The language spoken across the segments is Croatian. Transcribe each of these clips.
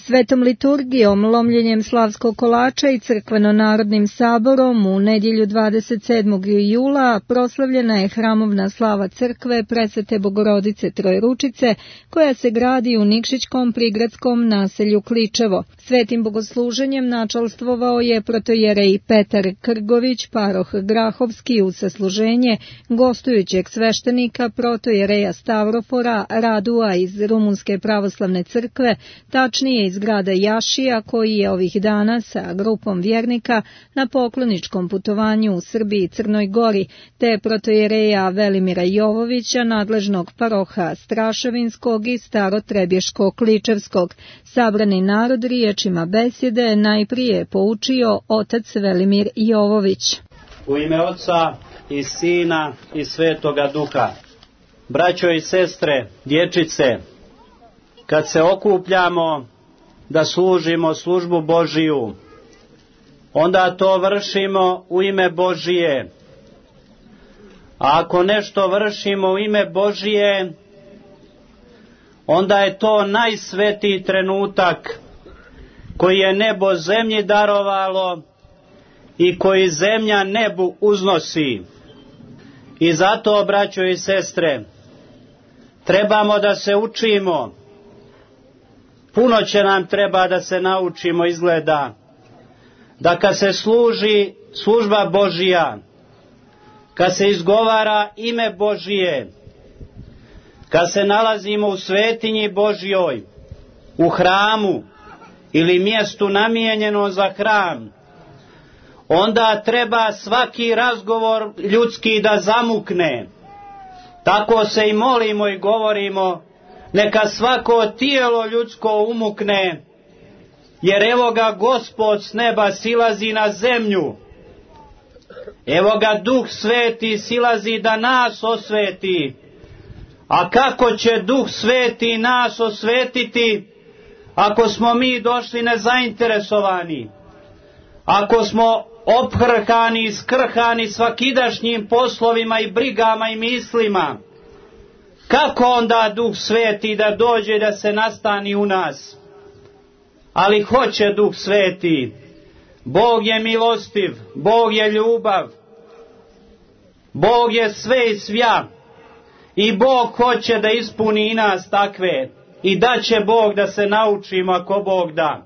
Svetom liturgijom, lomljenjem slavskog kolača i crkveno-narodnim saborom u nedjelju 27. jula proslavljena je hramovna slava crkve Presvete Bogorodice Trojručice, koja se gradi u Nikšićkom prigradskom naselju Kličevo. Svetim bogosluženjem načalstvovao je protojerej Petar Krgović, paroh Grahovski, uz sasluženje gostujućeg sveštenika protojereja Stavrofora Radua iz Rumunske pravoslavne crkve, tačnije iz grada Jašija, koji je ovih dana sa grupom vjernika na pokloničkom putovanju u Srbiji i Crnoj Gori, te protojereja Velimira Jovovića, nadležnog paroha Straševinskog i Starotrebješko-Kličevskog. Sabrani narod riječima besjede najprije poučio otac Velimir Jovović. U ime Oca i Sina i Svetoga Duha. Braćo i sestre, dječice, kad se okupljamo da služimo službu Božiju, onda to vršimo u ime Božije. A ako nešto vršimo u ime Božije, onda je to najsvetiji trenutak koji je nebo zemlji darovalo i koji zemlja nebu uznosi. I zato, braćo i sestre, trebamo da se učimo. Puno će nam treba da se naučimo, izgleda, da kad se služi služba Božija, kad se izgovara ime Božije, kad se nalazimo u svetinji Božjoj, u hramu ili mjestu namijenjeno za hram, onda treba svaki razgovor ljudski da zamukne. Tako se i molimo i govorimo, neka svako tijelo ljudsko umukne, jer evo ga Gospod s neba silazi na zemlju. Evo ga Duh Sveti silazi da nas osveti. A kako će Duh Sveti nas osvetiti ako smo mi došli nezainteresovani? Ako smo ophrhani i skrhani svakidašnjim poslovima i brigama i mislima, kako onda Duh Sveti da dođe da se nastani u nas? Ali hoće Duh Sveti. Bog je milostiv, Bog je ljubav, Bog je sve i svja. I Bog hoće da ispuni i nas takve. I da će Bog da se naučimo ako Bog da.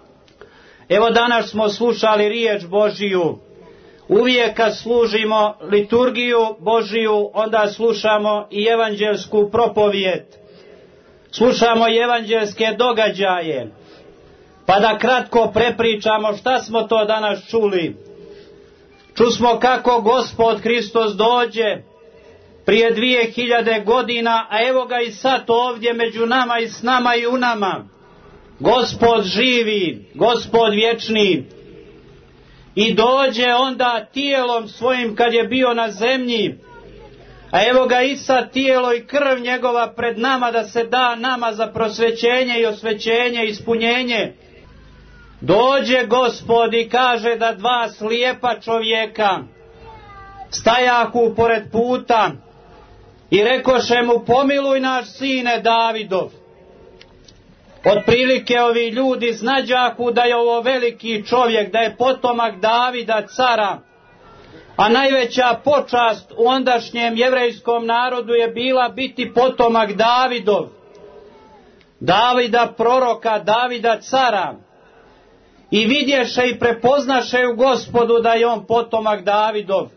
Evo danas smo slušali riječ Božiju. Uvijek kad služimo liturgiju Božiju, onda slušamo i evanđelsku propovijet. Slušamo i evanđelske događaje. Pa da kratko prepričamo šta smo to danas čuli. Čusmo kako Gospod Hristos dođe prije 2000 godina, a evo ga i sad ovdje među nama i s nama i u nama. Gospod živi, Gospod vječni. I dođe onda tijelom svojim kad je bio na zemlji, a evo ga i sad tijelo i krv njegova pred nama da se da nama za prosvećenje i osvećenje i ispunjenje. Dođe Gospod i kaže da dva slijepa čovjeka stajahu pored puta i rekoše mu: pomiluj naš sine Davidov. Otprilike ovi ljudi znađahu da je ovo veliki čovjek, da je potomak Davida cara, a najveća počast u ondašnjem jevrejskom narodu je bila biti potomak Davidov, Davida proroka, Davida cara. I vidješe i prepoznaše u Gospodu da je on potomak Davidov.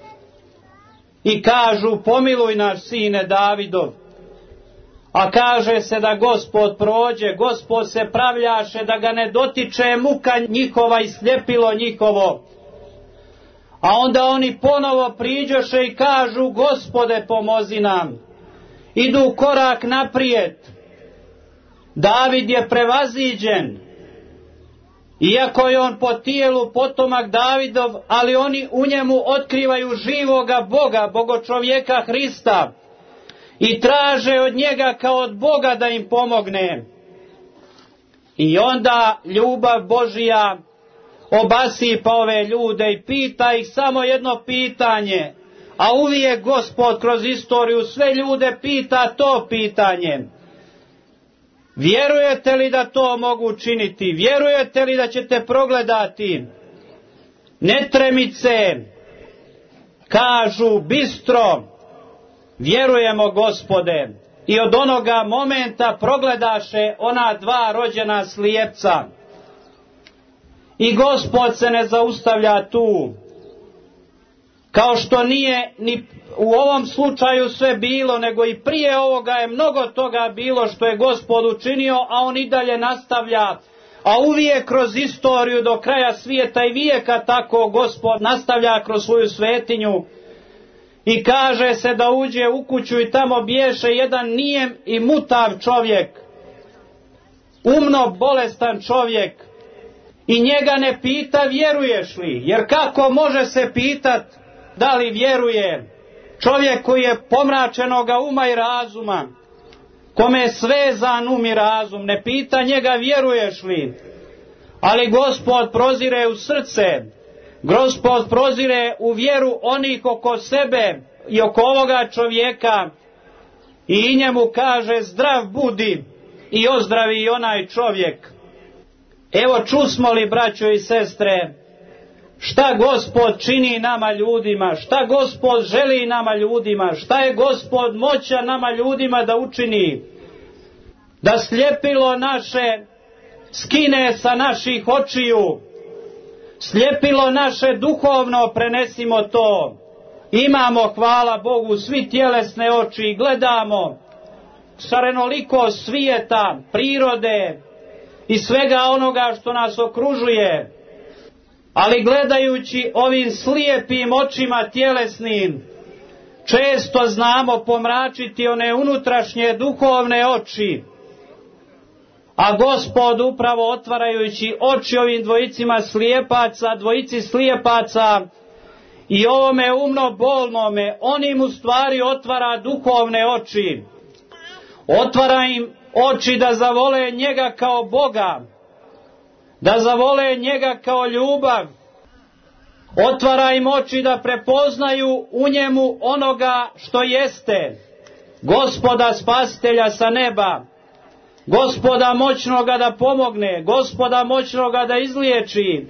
I kažu: pomiluj naš sine Davidov. A kaže se da Gospod prođe, Gospod se pravljaše da ga ne dotiče muka njihova i sljepilo njihovo. A onda oni ponovo priđoše i kažu: Gospode, pomozi nam. Idu korak naprijed. David je prevaziđen, iako je on po tijelu potomak Davidov, ali oni u njemu otkrivaju živoga Boga, bogočovjeka Hrista, i traže od njega kao od Boga da im pomogne. I onda ljubav Božija obasipa ove ljude i pita ih samo jedno pitanje, a uvijek Gospod kroz istoriju sve ljude pita to pitanje: Vjerujete li da to mogu učiniti? Vjerujete li da ćete progledati netremice? Kažu bistro, vjerujemo Gospode. I od onoga momenta progledaše ona dva rođena slijepca. I Gospod se ne zaustavlja tu. Kao što nije ni u ovom slučaju sve bilo, nego i prije ovoga je mnogo toga bilo što je Gospod učinio, a on i dalje nastavlja. A uvijek kroz istoriju do kraja svijeta i vijeka tako Gospod nastavlja kroz svoju svetinju. I kaže se da uđe u kuću i tamo biješe jedan nijem i mutav čovjek, umno bolestan čovjek. I njega ne pita vjeruješ li, jer kako može se pitat da li vjeruje čovjek koji je pomračenoga uma i razuma, kome je svezan um i razum, ne pita njega vjeruješ li. Ali Gospod prozire u srce, Gospod prozire u vjeru onih oko sebe i oko ovoga čovjeka i njemu kaže zdrav budi i ozdravi i onaj čovjek. Evo čusmo li, braćo i sestre, šta Gospod čini nama ljudima, šta Gospod želi nama ljudima, šta je Gospod moća nama ljudima da učini, da sljepilo naše skine sa naših očiju, sljepilo naše duhovno prenesimo to. Imamo, hvala Bogu, svi tjelesne oči i gledamo šarenoliko svijeta, prirode i svega onoga što nas okružuje. Ali gledajući ovim slijepim očima tjelesnim, često znamo pomračiti one unutrašnje duhovne oči. A Gospod upravo otvarajući oči ovim dvojici slijepaca i ovome umno bolnome, on im u stvari otvara duhovne oči. Otvara im oči da zavole njega kao Boga, da zavole njega kao ljubav. Otvara im oči da prepoznaju u njemu onoga što jeste, Gospoda spasitelja sa neba, Gospoda moćnoga da pomogne, Gospoda moćnoga da izliječi,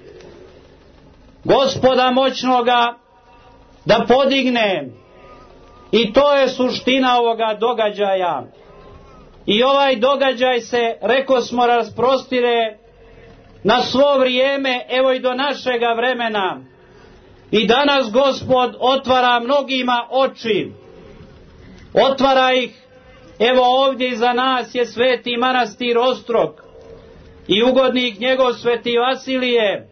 Gospoda moćnoga da podigne. I to je suština ovoga događaja. I ovaj događaj se, rekosmo, rasprostire na svo vrijeme, evo i do našega vremena. I danas Gospod otvara mnogima oči. Otvara ih, evo ovdje iza nas je sveti manastir Ostrog i ugodnik njegov sveti Vasilije.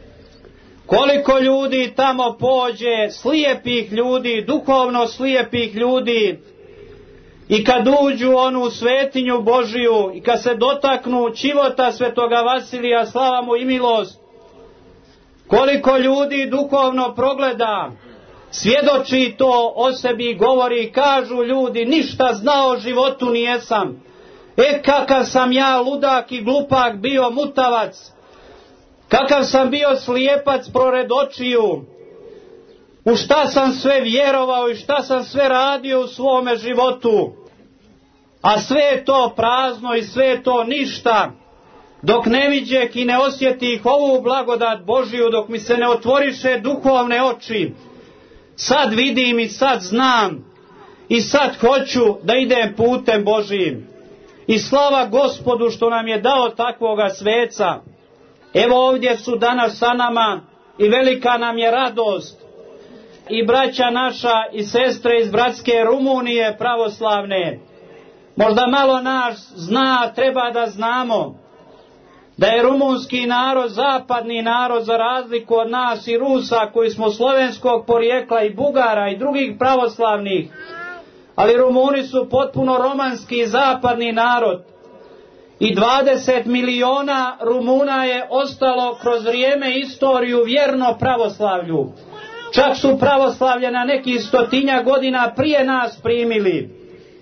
Koliko ljudi tamo pođe, slijepih ljudi, duhovno slijepih ljudi, i kad uđu onu svetinju Božiju i kad se dotaknu čivota svetoga Vasilija, slava mu i milost, koliko ljudi duhovno progleda, svjedoči to o sebi, govori, kažu ljudi, ništa znao o životu nijesam. Kakav sam ja ludak i glupak bio, mutavac, kakav sam bio slijepac prored očiju, u šta sam sve vjerovao i šta sam sve radio u svome životu. A sve je to prazno i sve je to ništa, dok ne viđeh i ne osjetih ovu blagodat Božiju, dok mi se ne otvoriše duhovne oči. Sad vidim i sad znam i sad hoću da idem putem Božijim. I slava Gospodu što nam je dao takvoga sveca. Evo ovdje su danas sa nama i velika nam je radost. I braća naša i sestre iz bratske Rumunije pravoslavne. Možda malo nas zna, treba da znamo da je rumunski narod zapadni narod, za razliku od nas i Rusa koji smo slovenskog porijekla, i Bugara i drugih pravoslavnih. Ali Rumuni su potpuno romanski zapadni narod. I 20 miliona Rumuna je ostalo kroz vrijeme istoriju vjerno pravoslavlju. Čak su pravoslavlje na nekih 100 godina prije nas primili.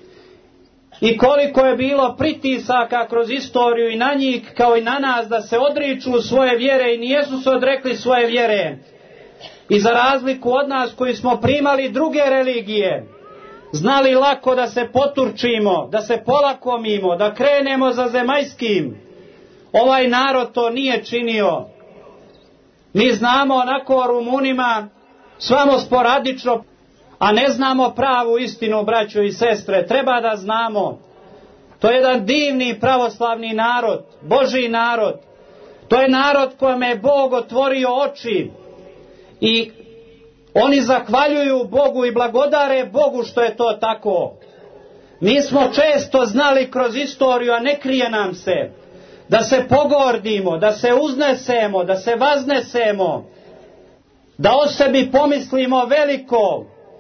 I koliko je bilo pritisaka kroz istoriju i na njih kao i na nas da se odriču svoje vjere, i nijesu se odrekli svoje vjere. I za razliku od nas koji smo primali druge religije, znali lako da se poturčimo, da se polakomimo, da krenemo za zemaljskim. Ovaj narod to nije činio. Mi znamo onako o Rumunima samo sporadično, a ne znamo pravu istinu, braćo i sestre. Treba da znamo. To je jedan divni pravoslavni narod, Božji narod. To je narod kojome je Bog otvorio oči i oni zahvaljuju Bogu i blagodare Bogu što je to tako. Mi smo često znali kroz istoriju, a ne krije nam se, da se pogordimo, da se uznesemo, da se vaznesemo, da o sebi pomislimo veliko.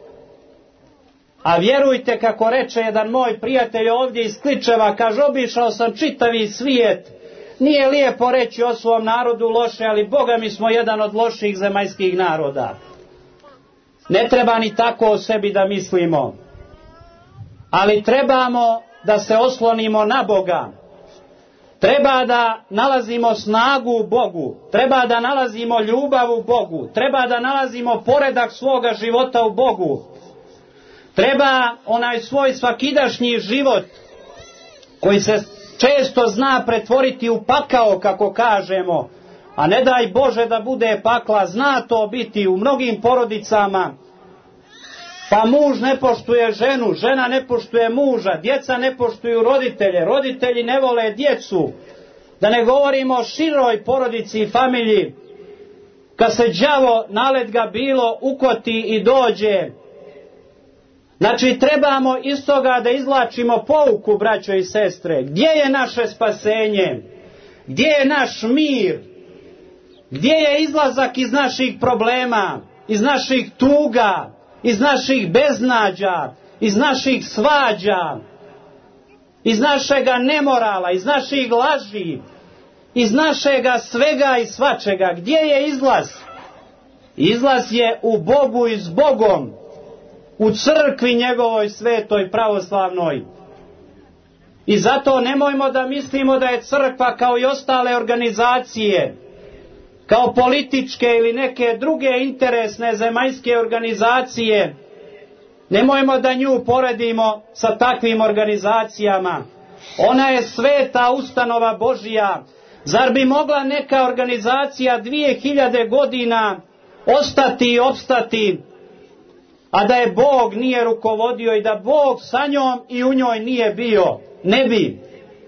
A vjerujte, kako reče jedan moj prijatelj ovdje iz Kličeva, kaže, obišao sam čitavi svijet. Nije lijepo reći o svom narodu loše, ali Boga mi smo jedan od loših zemaljskih naroda. Ne treba ni tako o sebi da mislimo. Ali trebamo da se oslonimo na Boga. Treba da nalazimo snagu u Bogu. Treba da nalazimo ljubav u Bogu. Treba da nalazimo poredak svoga života u Bogu. Treba onaj svoj svakidašnji život, koji se često zna pretvoriti u pakao, kako kažemo, a ne daj Bože da bude pakla, zna to biti u mnogim porodicama. Pa muž ne poštuje ženu, žena ne poštuje muža, djeca ne poštuju roditelje, roditelji ne vole djecu. Da ne govorimo o široj porodici i familiji, kad se đavo nalet ga bilo ukoti i dođe. Znači, trebamo iz toga da izvlačimo pouku, braćo i sestre. Gdje je naše spasenje? Gdje je naš mir? Gdje je izlazak iz naših problema, iz naših tuga, iz naših beznađa, iz naših svađa, iz našega nemorala, iz naših laži, iz našega svega i svačega? Gdje je izlaz? Izlaz je u Bogu i s Bogom, u crkvi njegovoj svetoj pravoslavnoj. I zato nemojmo da mislimo da je crkva kao i ostale organizacije, kao političke ili neke druge interesne zemaljske organizacije, nemojmo da nju poredimo sa takvim organizacijama. Ona je sveta ustanova Božija. Zar bi mogla neka organizacija 2000 godina ostati i opstati, a da je Bog nije rukovodio i da Bog sa njom i u njoj nije bio? Ne bi.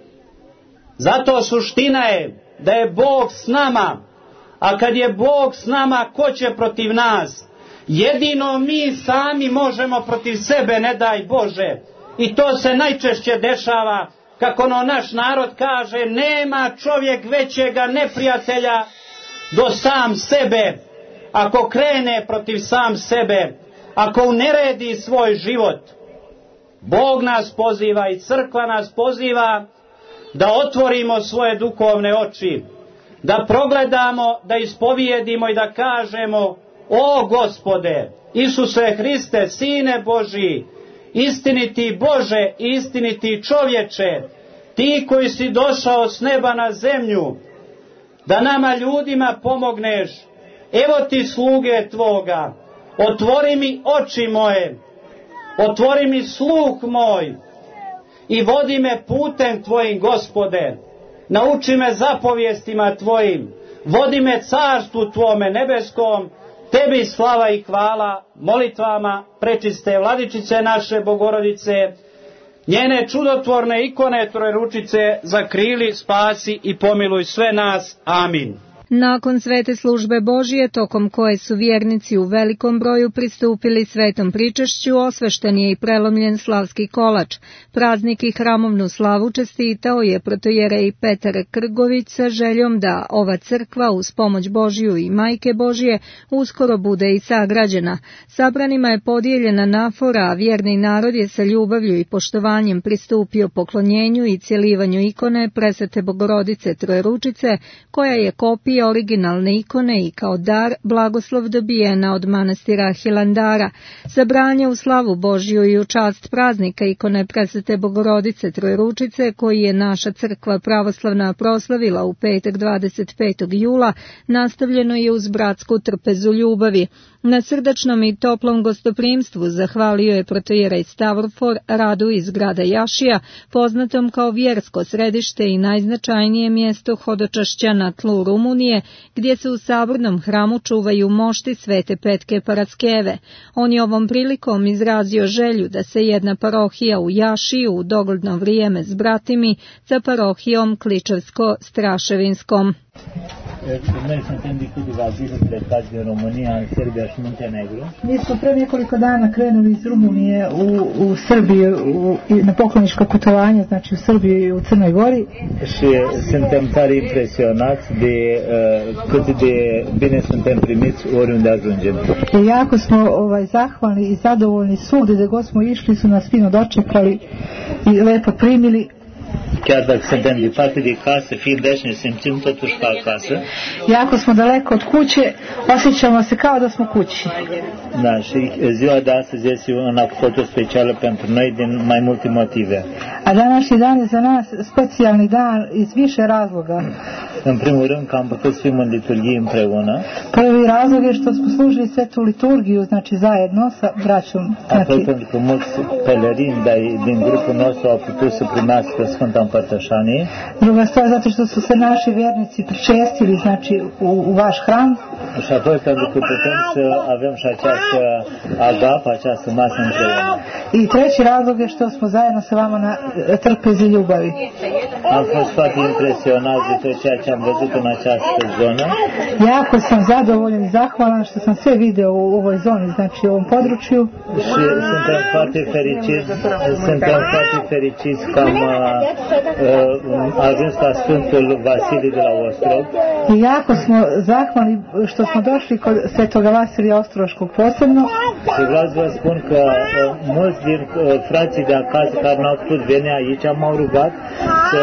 Zato suština je da je Bog s nama, a kad je Bog s nama, ko će protiv nas? Jedino mi sami možemo protiv sebe, ne daj Bože. I to se najčešće dešava, kako ono naš narod kaže, nema čovjek većega neprijatelja do sam sebe. Ako krene protiv sam sebe, ako uneredi svoj život, Bog nas poziva i crkva nas poziva da otvorimo svoje duhovne oči, da progledamo, da ispovijedimo i da kažemo: o Gospode, Isuse Hriste, Sine Božji, istiniti Bože i istiniti čovječe, ti koji si došao s neba na zemlju, da nama ljudima pomogneš. Evo ti sluge tvoga, otvori mi oči moje, otvori mi sluh moj i vodi me putem tvojim, Gospode. Nauči me zapovjestima tvojim, vodi me carstvu tvome nebeskom. Tebi slava i hvala molitvama prečiste Vladičice naše Bogorodice, njene čudotvorne ikone Trojeručice, zakrili, spasi i pomiluj sve nas. Amin. Nakon svete službe Božije, tokom koje su vjernici u velikom broju pristupili svetom pričašću, osvešten je i prelomljen slavski kolač. Praznik i hramovnu slavu čestitao je protojerej Petar Krgović sa željom da ova crkva uz pomoć Božiju i Majke Božije uskoro bude i sagrađena. Sabranima je podijeljena nafora, a vjerni narod je sa ljubavlju i poštovanjem pristupio poklonjenju i cjelivanju ikone Presvete Bogorodice Trojeručice, koja je kopija tri originalne ikone i kao dar blagoslov dobijena od manastira Hilandara. Za branje u slavu Božju i u čast praznika ikone Presvete Bogorodice Trojeručice, koji je naša crkva pravoslavna proslavila u petak 25. jula, nastavljeno je uz bratsku trpezu ljubavi. Na srdačnom i toplom gostoprimstvu zahvalio je protojerej Stavrofor Radu iz grada Jašija, poznatom kao vjersko središte i najznačajnije mjesto hodočašća na tlu Rumunije, gdje se u sabornom hramu čuvaju mošti Svete Petke Paraskeve. On je ovom prilikom izrazio želju da se jedna parohija u Jašiju u dogledno vrijeme zbratimi sa parohijom Kličevsko-Straševinskom. Noi suntem de câteva zile plecați din România în Serbia și Muntenegru. Mi smo pre nekoliko dana krenuli iz Rumunije u Srbiju na pokloničko putovanje, znači u Srbiju i u Crnoj Gori. Și suntem tare impresionați de cât de bine suntem primiți oriunde ajungem. Jako smo zahvalni i zadovoljni svugdje gdje god smo išli, su nas fino dočekali i lepo primili. Chiar dacă suntem departe de casă, fiind aici, ne simțim totuși ca acasă. Iako smo daleko od kuće, osjećamo se kao da smo kući. Da, și ziua de astăzi este una cu totul specială pentru noi din mai multe motive. A današnji dan je za nas specijalni dan iz više razloga. În primul rând că am putut să fim în liturghie împreună. Prvi razlog je što smo služili svetu liturgiju, znači zajedno sa braćom. Apoi pentru că mulți pelerini din grupul nostru au putut să primească Sfânta Împărtășanie. Druga stvar, zato što su se naši vjernici pričestili, znači u vaš hram. Și apoi pentru că putem să avem și această agapă, această masă împreună. I treći razlog je što smo zajedno sa vama na trpezi ljubavi. Am fost foarte impresionat de tot ceea ce am văzut în această zonă. Jako sam zadovoljan i zahvalan što sam sve video u ovoj zoni, znači u ovom području. Și suntem foarte fericiți că am ajuns la Sfântul Vasilij de la Ostrog. I jako smo zahvalni što smo došli kod Svetoga Vasilija Ostroškog posebno. Și vreau să vă spun că mulți din frații de acasă care n-au putut veni aici m-au rugat să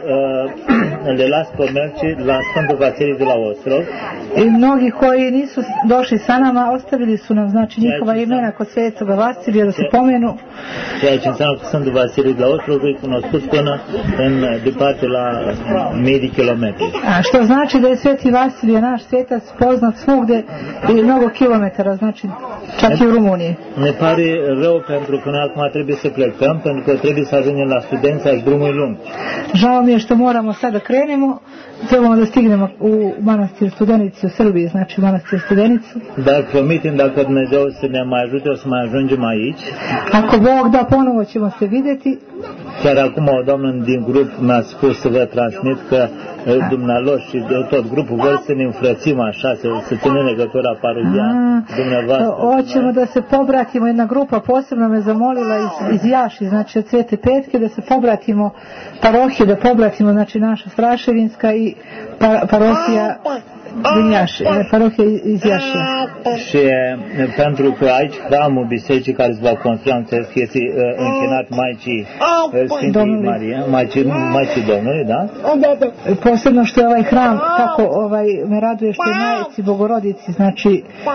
le las pomelci la Sfântul Vasilij de la Ostrog. I mnogi koji nisu došli sa nama ostavili su nam, znači, njihova imena kod Svetoga Vasilija da se pomenu. Ceea ce înseamnă că Sfântul Vasilij de la Ostrog e cunoscut până în departe la mii de kilometri. A što znači da je Sveti Vasilije naš svetac poznat svugde i mnogo kilometara, znači čak i u Rumuniji. Ne pare rău pentru că noi acum trebuie să plecăm, pentru că trebuie să ajungem la Studența și drumul e lung. Žao mi je što moramo sada krenemo, trebamo da stignemo u manastir Studenici u Srbiji, znači manastir Studenicu. Dar promitem dacă Dumnezeu să ne mai ajute, o să mai ajungem aici. Ako Bog da, ponovo ćemo se vidjeti. Chiar acum o doamnă din grup mi-a spus să vă transmit că dumnealor și tot grupul vor să ne înfrățim așa, să ținem legătura parohială dumneavoastră. Hoćemo da se pobratimo, jedna grupa posebno me zamolila iz Jaši, znači od Svete Petke, da se pobratimo parohije, da pobratimo, znači naša Straševinska i parohija din Iași, parohia iz Iașia. Și pentru că aici hramul bisericii care se va construi, am înțeles că este închinat Maicii Sfintei Marie, Maicii Domnului, da? Posebno što je ovaj hram, tako me raduje što je Majci Bogorodici, znači...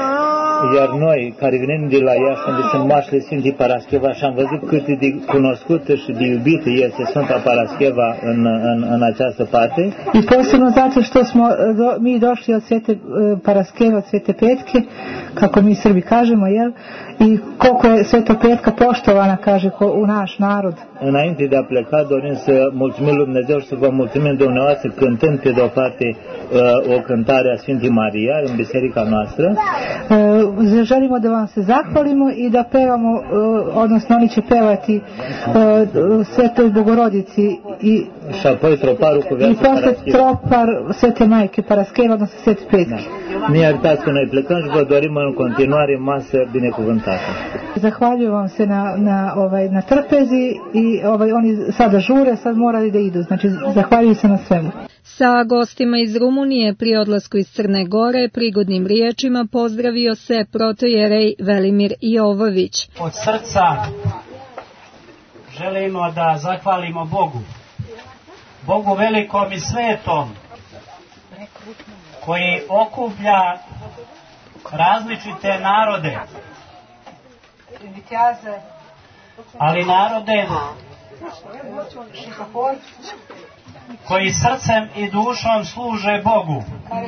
Iar noi, care venim de la Iași, unde sunt moaștele Sfintei Parascheva, și am văzut cât de cunoscută și de iubită este Sfânta Parascheva în această parte. I posebno zato što smo mi došli od Svete Paraskeve, od Svete Petke, kako mi Srbi kažemo, jel? I koliko je Sveta Petka poštovana, kaže, u naš narod. Înainte de a pleca, dorim să mulțumim lui Dumnezeu și să vă mulțumim dumneavoastră cântând pe de o parte o cântare a Sfintei Maria în biserica noastră. Želimo da vam se zahvalimo i da pevamo, odnosno oni će pevati Svetoj Bogorodici i apoi troparul cu viața Parascheva. I posle tropar Svete Majke Parascheva, odnosno Svete Petke. Ne iertați că noi plecăm și vă dorim în continuare masă binecuvântată. Zahvaljujem vam se na trpezi i oni sada žure, sad morali da idu. Znači, zahvaljujem se na svemu. Sa gostima iz Rumunije pri odlasku iz Crne Gore prigodnim riječima pozdravio se protojerej Velimir Jovović. Od srca želimo da zahvalimo Bogu. Bogu velikom i svetom koji okuplja različite narode, ali narode koji srcem i dušom služe Bogu.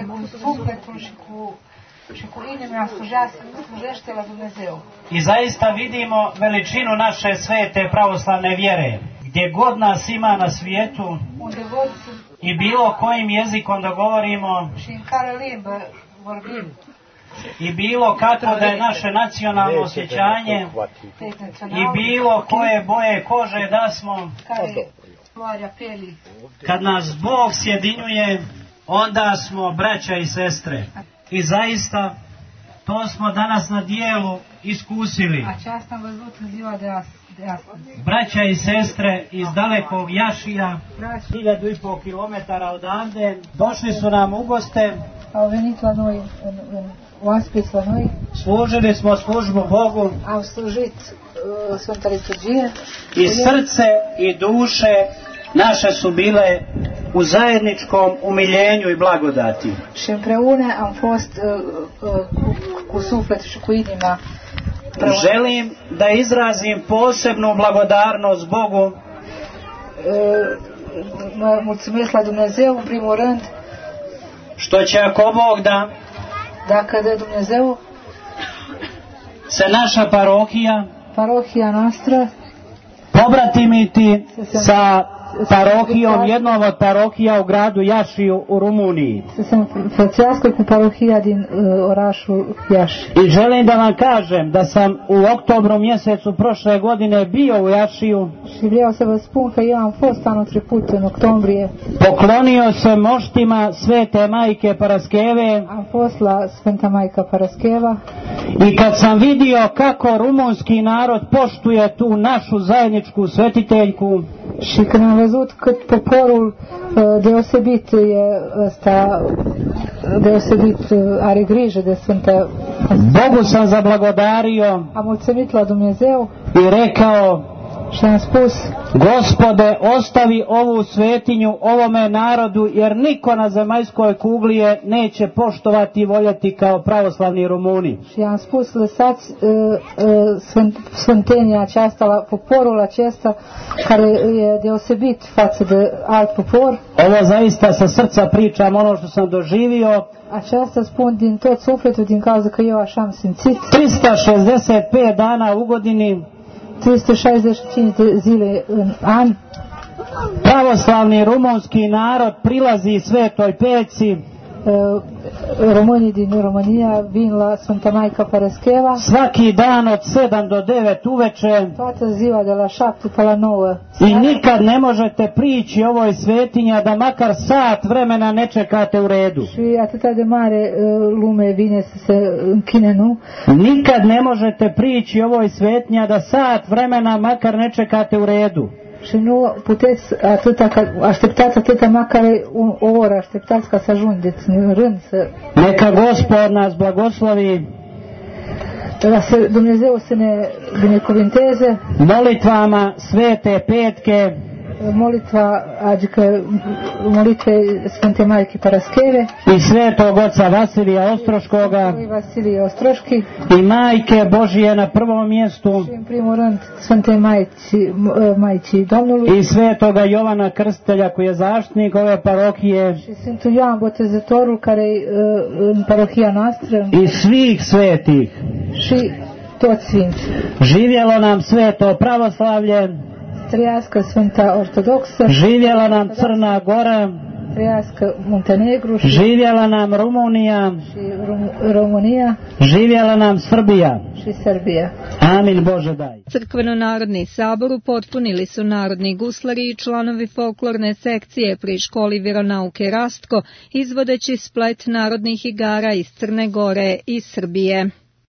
I zaista vidimo veličinu naše svete pravoslavne vjere, gdje god nas ima na svijetu i bilo kojim jezikom da govorimo i bilo kako da je naše nacionalno osjećanje i bilo koje boje kože da smo, kad nas Bog sjedinjuje, onda smo braća i sestre. I zaista to smo danas na dijelu iskusili. Braća i sestre iz dalekog Jašija, 1500 kilometara odande, došli su nam u goste. Služili smo službu Bogu i srce i duše naše su bile u zajedničkom umiljenju i blagodati. Želim da izrazim posebnu blagodarnost Bogu što će, ako Bog da, se naša parohija nostra pobratimiti sa parohijom, jednom od parohija u gradu Jašiju u Rumuniji. I želim da vam kažem da sam u oktobru mjesecu prošle godine bio u Jašiju. Poklonio se moštima Svete Majke Paraskeve. I kad sam vidio kako rumunski narod poštuje tu našu zajedničku svetiteljku, și când am văzut cât poporul deosebit are grijă de Sfânta, Bogu sam zablagodario am mulțumit la Dumnezeu i rekao, și am spus: Gospode, ostavi ovu svetinju ovome narodu, jer niko na zemaljskoj kugli je neće poštovati i voljeti kao pravoslavni Rumuni. Și am spus: lăsați sfântenia aceasta la poporul acesta care e deosebit față de alt popor. Ovo zaista sa srca pričam, ono što sam doživio. Aceasta spun din tot sufletul, din cauza că eu așa am simțit. 365 dana u godini, 365 de zile în an, pravoslavni rumunski narod prilazi Svetoj Peći. Românii din România vin la Sfânta Maica Paraskeva svaki dan od 7 do 9 uveče. Toată ziua de la 7 până la 9. I nikad ne možete prići ovoj svetinji da makar sat vremena ne čekate u redu. Și atâta de mare lume vine să se închine, nu? Nikad ne možete prići ovoj svetinji da sat vremena makar ne čekate u redu. Și nu puteți așteptați atâta măcar o oră, așteptați ca să ajungeți în rând să... Neka Gospod nas blagoslovi. Dumnezeu să ne binecuvinteze. Molitvama Svete Petke. Molitve Sfânte Majke Paraskeve i Svetog Oca Vasilija Ostroškoga i Majke Božije na prvom mjestu i Svetoga Jovana Krstitelja koji je zaštitnik ove parohije i svih svetih. Živjelo nam sveto pravoslavlje, živjela nam Crna Gora, živjela nam Rumunija, živjela nam Srbija. Amin Bože daj. Crkveno-narodni sabor upotpunili su narodni guslari i članovi folklorne sekcije pri školi vjeronauke Rastko, izvodeći splet narodnih igara iz Crne Gore i Srbije.